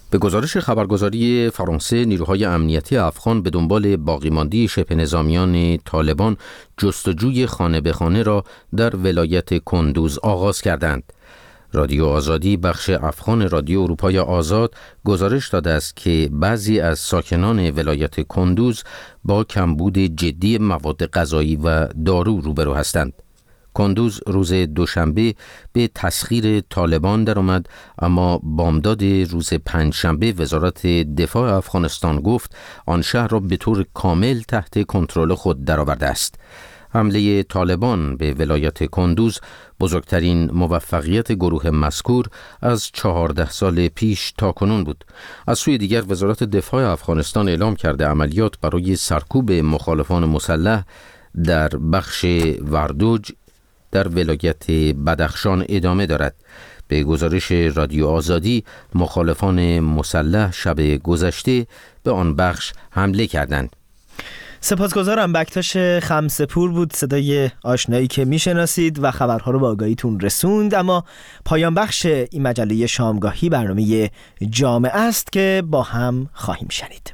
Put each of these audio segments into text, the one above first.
به گزارش خبرگزاری فرانسه، نیروهای امنیتی افغان به دنبال باقیمانده شبه نظامیان طالبان جستجوی خانه به خانه را در ولایت کندوز آغاز کردند. رادیو آزادی بخش افغان رادیو اروپای آزاد گزارش داده است که بعضی از ساکنان ولایت کندوز با کمبود جدی مواد غذایی و دارو روبرو هستند. کندوز روز دوشنبه به تسخیر طالبان درآمد، اما بامداد روز پنجشنبه وزارت دفاع افغانستان گفت آن شهر را به طور کامل تحت کنترل خود درآورده است. حمله طالبان به ولایت کندوز بزرگترین موفقیت گروه مذکور از 14 سال پیش تا کنون بود. از سوی دیگر وزارت دفاع افغانستان اعلام کرده عملیات برای سرکوب مخالفان مسلح در بخش وردوج در ولایت بدخشان ادامه دارد. به گزارش رادیو آزادی مخالفان مسلح شب گذشته به آن بخش حمله کردند. سپاسگزارم. بکتاش خمسه‌پور بود، صدای آشنایی که میشناسید و خبرها رو با آگاهیتون رسوند. اما پایان بخش این مجله شامگاهی برنامه جامعه است که با هم خواهیم شنید.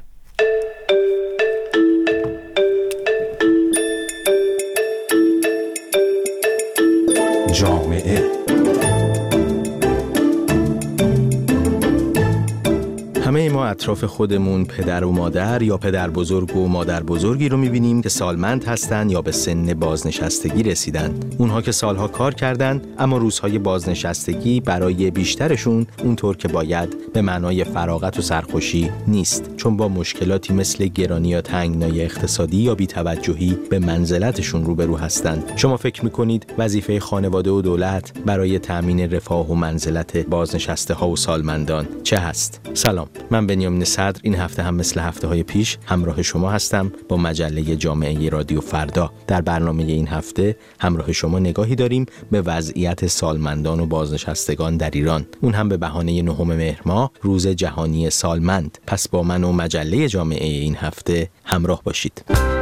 جامعه همه ما اطراف خودمون پدر و مادر یا پدر بزرگ و مادر بزرگی رو می‌بینیم که سالمند هستن یا به سن بازنشستگی رسیدن. اونها که سالها کار کردن اما روزهای بازنشستگی برای بیشترشون اونطور که باید به معنای فراغت و سرخوشی نیست، چون با مشکلاتی مثل گرانی یا تنگنای اقتصادی یا بی‌توجهی به منزلتشون روبرو هستند. شما فکر می‌کنید وظیفه خانواده و دولت برای تأمین رفاه و منزلت بازنشسته‌ها و سالمندان چه هست؟ سلام، من بنیامین صدر این هفته هم مثل هفته‌های پیش همراه شما هستم با مجله جامعه رادیو فردا. در برنامه این هفته همراه شما نگاهی داریم به وضعیت سالمندان و بازنشستگان در ایران، اون هم به بهانه 9 مهر ماه، روز جهانی سالمند. پس با من و مجله جامعه این هفته همراه باشید.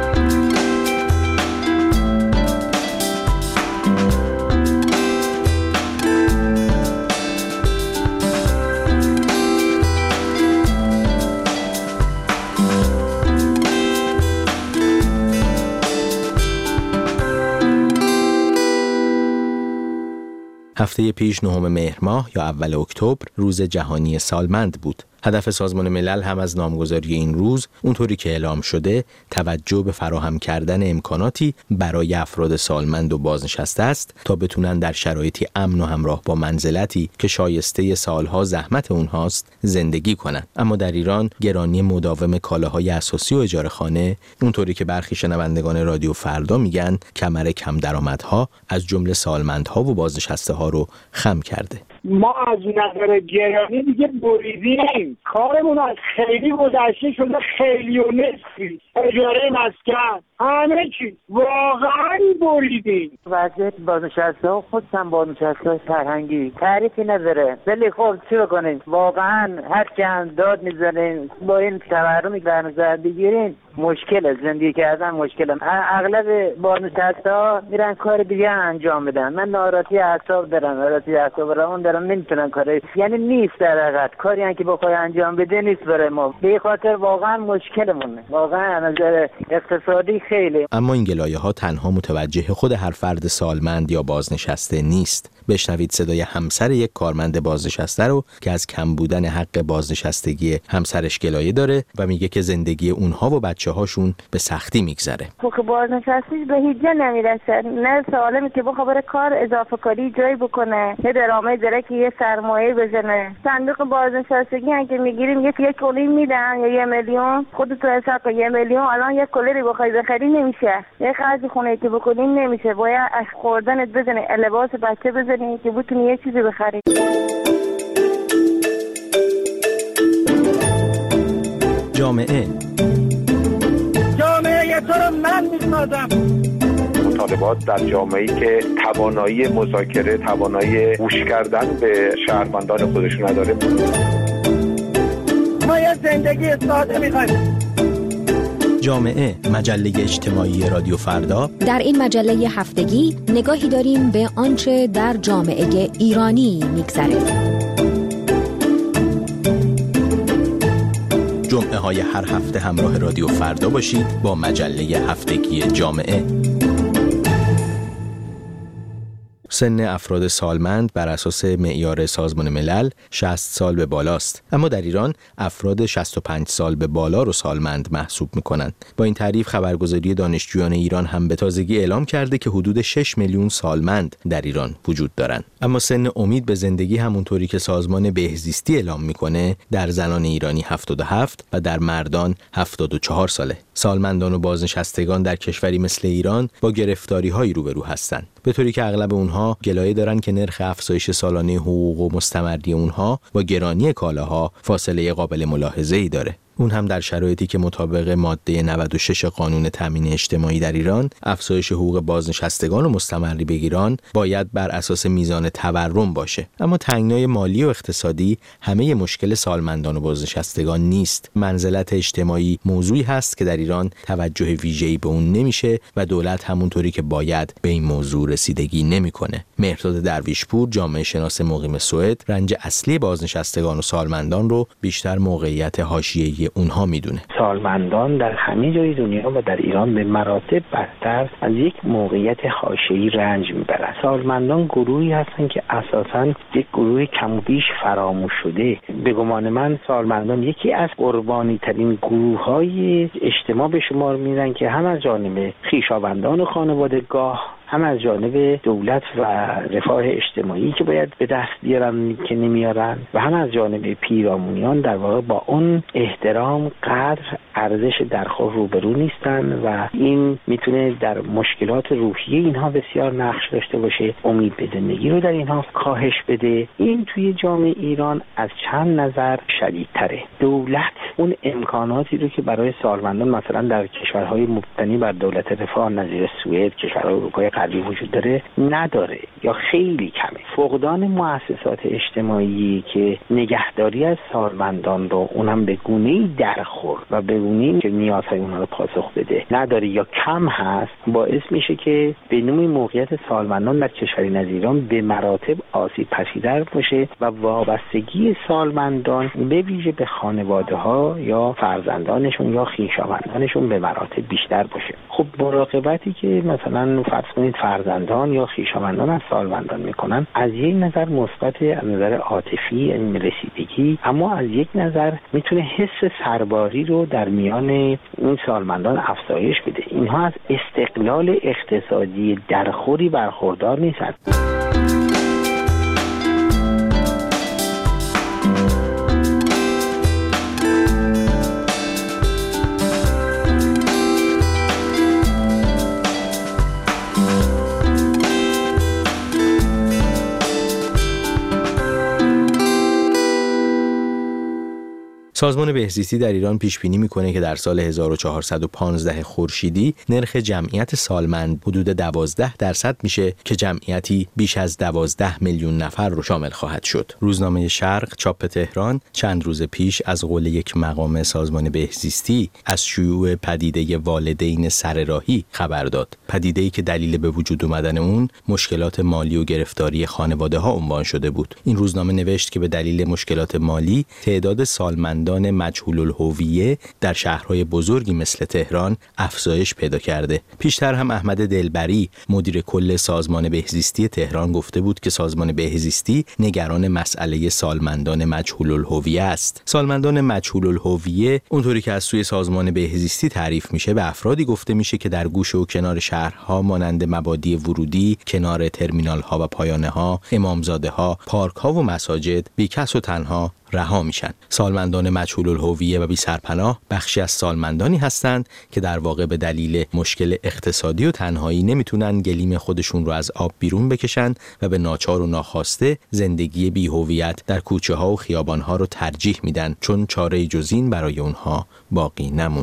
هفته پیش 9 مهر ماه یا اول اکتبر روز جهانی سالمند بود. هدف سازمان ملل هم از نامگذاری این روز اونطوری که اعلام شده توجه به فراهم کردن امکاناتی برای افراد سالمند و بازنشسته است تا بتونن در شرایطی امن و همراه با منزلتی که شایسته سالها زحمت اونهاست زندگی کنند. اما در ایران گرانی مداوم کالاهای اساسی و اجاره خانه اونطوری که برخی شنوندگان رادیو فردا میگن کمر کم درآمدها از جمله سالمندها و بازنشسته ها رو خم کرده. ما از نظر گرانی دیگه بریدیم، کارمون از خیلی گذشته شده، خیلی و نصفی، اجاره مسکن، همه چی واقعا بریدیم. وضعیت بازنشسته ها خودشم بازنشسته های فرهنگی تعریفی نداره، ولی خب چی بکنیم، واقعا هر چند داد میزنیم با این تورمی که در نظر بگیریم مشکل زندگی کردن مشکل. اغلب بازنشسته ها میرن کار دیگه انجام بدن. من ناراحتی اعصاب دارم، ناراحتی اعصاب روان دارم، نمیتونم کاری، یعنی نیست در حقیقت کاری هم که بخوای انجام بده نیست برای ما، به خاطر واقعا مشکلمونه، واقعا از نظر اقتصادی خیلی. اما این گلایه ها تنها متوجه خود هر فرد سالمند یا بازنشسته نیست. بشنوید صدای همسر یک کارمند بازنشسته رو که از کم بودن حق بازنشستگی همسرش گلایه داره و میگه که زندگی اونها و بچه‌هاشون به سختی میگذره. خب بازنشستگی به هیچ جا نمیرسه، نه سالمی که بخواد کار اضافه کاری جایی بکنه، نه درآمد داره که یه سرمایه بزنه. صندوق بازنشستگی هم که میگیریم یک کلی میدن یا 1 میلیون، خودت حساب کن 1 میلیون الان یک کلی بخوای بخری نمیشه، یه خرج خونه که بکنیم نمیشه، باید از خوردنت بزنی، لباس بچه بزنی که بتونی یه چیزی بخری. جامعه تو رو من میسازم. مطالبات در جامعه‌ای که توانایی مذاکره، توانایی گوش کردن به شهروندان خودشون نداره. ما یه زندگی ساده میخوایم. جامعه، مجله اجتماعی رادیو فردا. در این مجله هفتگی نگاهی داریم به آنچه در جامعه ایرانی میگذره. جمعه های هر هفته همراه رادیو فردا باشید با مجله هفتگی جامعه. سن افراد سالمند بر اساس معیار سازمان ملل 60 سال به بالاست، اما در ایران افراد 65 سال به بالا رو سالمند محسوب می‌کنند. با این تعریف خبرگزاری دانشجویان ایران هم به تازگی اعلام کرده که حدود 6 میلیون سالمند در ایران وجود دارند. اما سن امید به زندگی همونطوری که سازمان بهزیستی اعلام می‌کنه در زنان ایرانی 77 و در مردان 74 ساله. سالمندان و بازنشستگان در کشوری مثل ایران با گرفتاری‌هایی روبرو هستند، به طوری که اغلب اونها گلایه دارن که نرخ افزایش سالانه حقوق و مستمری اونها با گرانی کالاها فاصله قابل ملاحظه‌ای داره. اون هم در شرایطی که مطابق ماده 96 قانون تامین اجتماعی در ایران افزایش حقوق بازنشستگان و مستمری بگیران باید بر اساس میزان تورم باشه. اما تنگنای مالی و اقتصادی همه مشکل سالمندان و بازنشستگان نیست. منزلت اجتماعی موضوعی هست که در ایران توجه ویژه‌ای به اون نمیشه و دولت همونطوری که باید به این موضوع رسیدگی نمیکنه. مهرداد درویشپور، جامعه شناس مقیم سوئد، رنج اصلی بازنشستگان و سالمندان رو بیشتر موقعیت حاشیه‌ای اونها میدونه. سالمندان در همه جای دنیا و در ایران به مراتب بدتر از یک موقعیت حاشیه‌ای رنج میبرند. سالمندان گروهی هستند که اساساً یک گروه کم و بیش فراموش شده. به گمان من سالمندان یکی از قربانی ترین گروه‌های اجتماع به شمار میرن که هم از جانب خویشاوندان و خانوادگاه، هم از جانب دولت و رفاه اجتماعی که باید به دست بیارن که نمیارن، و هم از جانب پیرامونیان در واقع با اون احترام قدر ارزش درخور روبرو نیستن و این میتونه در مشکلات روحی اینها بسیار نقش داشته باشه، امید به زندگی رو در اینها کاهش بده. این توی جامعه ایران از چند نظر شدیدتره. دولت اون امکاناتی رو که برای سالمندان مثلا در کشورهای مبتنی بر دولت رفاه نظیر سوئد، کشورهای اروپای غربی وجود داره نداره یا خیلی کمه. فقدان مؤسسات اجتماعی که نگهداری از سالمندان رو اونم به گونه‌ای درخور و به گونه‌ای که نیازهای اونها رو پاسخ بده نداره یا کم هست، باعث میشه که به نوعی موقعیت سالمندان در کشوری نظیر ایران به مراتب آسیب پذیرتر باشه و وابستگی سالمندان به ویژه به خانواده‌ها یا فرزندانشون یا خویشاوندانشون به مراتب بیشتر باشه. خب مراقبتی که مثلا فرض کنید فرزندان یا خویشاوندان از سالمندان میکنن از یک نظر مثبت، از نظر عاطفی رسیدگی، اما از یک نظر میتونه حس سرباری رو در میان این سالمندان افزایش بده. اینها از استقلال اقتصادی درخوری برخوردار نیستند. سازمان بهزیستی در ایران پیش بینی میکنه که در سال 1415 خورشیدی نرخ جمعیت سالمند حدود 12% میشه که جمعیتی بیش از 12 میلیون نفر رو شامل خواهد شد. روزنامه شرق چاپ تهران چند روز پیش از قول یک مقام سازمان بهزیستی از شیوع پدیده والدین سرراهی خبر داد. پدیده‌ای که دلیل به وجود اومدن اون مشکلات مالی و گرفتاری خانواده‌ها عنوان شده بود. این روزنامه نوشت که به دلیل مشکلات مالی تعداد سالمندان مجهول الهویه در شهرهای بزرگی مثل تهران افزایش پیدا کرده. پیشتر هم احمد دلبری مدیر کل سازمان بهزیستی تهران گفته بود که سازمان بهزیستی نگران مسئله سالمندان مجهول الهویه است. سالمندان مجهول الهویه اونطوری که از سوی سازمان بهزیستی تعریف میشه به افرادی گفته میشه که در گوشه و کنار شهرها مانند مبادی ورودی، کنار ترمینال ها و پایانه ها، امامزاده ها، پارک ها و مساجد بیکس و تنها رها میشن. سالمندان مجهول الهویه و بی سرپناه بخشی از سالمندانی هستند که در واقع به دلیل مشکل اقتصادی و تنهایی نمیتونن گلیم خودشون رو از آب بیرون بکشن و به ناچار و ناخواسته زندگی بی هویت در کوچه ها و خیابان ها رو ترجیح میدن، چون چاره جز این برای اونها باقی نمونده.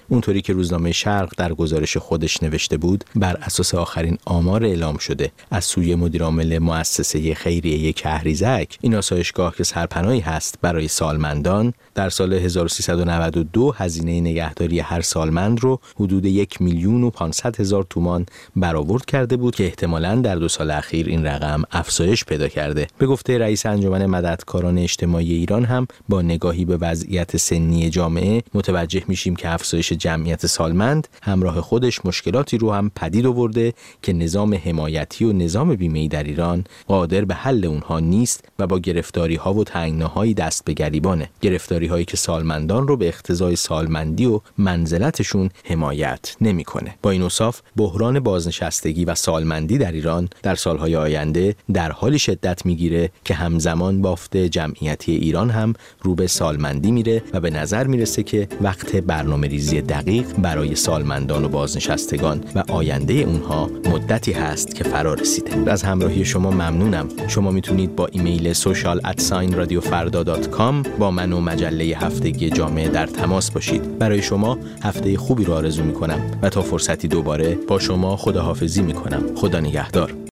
اونطوری که روزنامه شرق در گزارش خودش نوشته بود، بر اساس آخرین آمار اعلام شده از سوی مدیرعامل مؤسسه خیریه کهریزک، این آسایشگاه که سرپناهی هست برای سالمندان، در سال 1392 هزینه نگهداری هر سالمند رو حدود 1,500,000 تومان برآورد کرده بود که احتمالاً در 2 سال اخیر این رقم افزایش پیدا کرده. به گفته رئیس انجمن مددکاران اجتماعی ایران هم با نگاهی به وضعیت سنی جامعه متوجه میشیم که افزایش جمعیت سالمند همراه خودش مشکلاتی رو هم پدید آورده که نظام حمایتی و نظام بیمه‌ای در ایران قادر به حل اونها نیست و با گرفتاری‌ها و تنگناهایی دست به گریبانه. گرفتاری‌هایی که سالمندان رو به اقتضای سالمندی و منزلتشون حمایت نمی‌کنه. با این اوصاف بحران بازنشستگی و سالمندی در ایران در سالهای آینده در حالی شدت میگیره که همزمان بافت جمعیتی ایران هم رو به سالمندی میره و به نظر میرسه که وقت برنامه‌ریزی دقیق برای سالمندان و بازنشستگان و آینده اونها مدتی هست که فرا رسیده. از همراهی شما ممنونم. شما میتونید با ایمیل social@radiofarda.com با من و مجله هفتگی جامعه در تماس باشید. برای شما هفته خوبی رو آرزو میکنم و تا فرصتی دوباره با شما خداحافظی میکنم. خدا نگهدار.